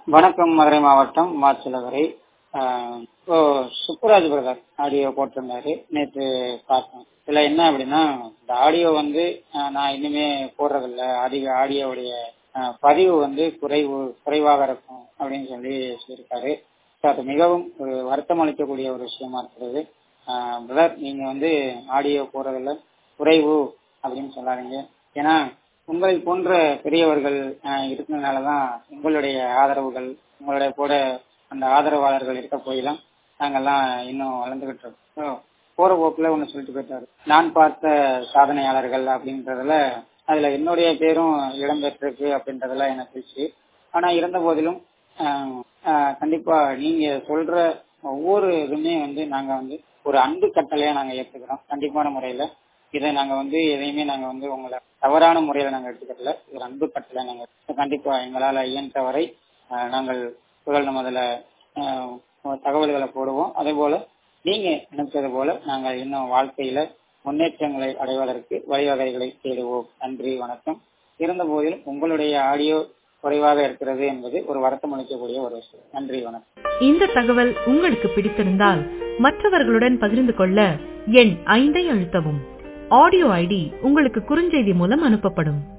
வணக்கம். மதுரை மாவட்டம் மாச்சிலவரை. இப்போ சுப்புராஜ் பிரதர் ஆடியோ போட்டிருந்தாரு, நேற்று பார்த்தேன். இதுல என்ன அப்படின்னா, இந்த ஆடியோ நான் இனிமே போடுறதில்ல, ஆடியோவுடைய பதிவு குறைவாக இருக்கும் அப்படின்னு சொல்லியிருக்காரு. அது மிகவும் ஒரு வருத்தம் அளிக்கக்கூடிய ஒரு விஷயமா இருக்கிறது. பிரதர், நீங்க ஆடியோ போடுறதில்ல குறைவு அப்படின்னு சொல்லாதீங்க. ஏன்னா உங்களை போன்ற பெரியவர்கள் இருக்கிறதுனாலதான் உங்களுடைய ஆதரவுகள், உங்களுடைய கூட அந்த ஆதரவாளர்கள் இருக்க போய் தான் நாங்கெல்லாம் இன்னும் வளர்ந்துகிட்டு இருக்கோம். போற போக்குல ஒண்ணு சொல்லிட்டு போயிட்டாரு, நான் பார்த்த சாதனையாளர்கள் அப்படின்றதுல அதுல என்னுடைய பேரும் இடம்பெற்றிருக்கு அப்படின்றதுல எனக்கு இருந்துச்சு. ஆனா இருந்த போதிலும் கண்டிப்பா நீங்க சொல்ற ஒவ்வொரு இதுமே நாங்க ஒரு அன்பு கட்டளையா நாங்க ஏற்றுக்கிறோம். கண்டிப்பான முறையில இதை நாங்க எதையுமே நாங்க உங்களை தவறான முறையில நாங்க எடுத்துக்கல. ஒரு அன்பு கட்டளை நாங்க கண்டிப்பா எங்களால இயன்றவரை நாங்கள் புகழ் முதல்ல தகவல்களை போடுவோம். அதே போல நீங்க நினைச்சது போல நாங்கள் இன்னும் வாழ்க்கையில முன்னேற்றங்களை அடைவதற்கு வழிவகைகளை தேடுவோம். நன்றி, வணக்கம். இருந்த போதிலும் உங்களுடைய ஆடியோ குறைவாக இருக்கிறது என்பது ஒரு வருத்தம் அளிக்கக்கூடிய ஒரு விஷயம். நன்றி, வணக்கம். இந்த தகவல் உங்களுக்கு பிடித்திருந்தால் மற்றவர்களுடன் பகிர்ந்து கொள்ள எண் 5 அழுத்தவும். ஆடியோ ஐடி உங்களுக்கு குறுஞ்செய்தி மூலம் அனுப்பப்படும்.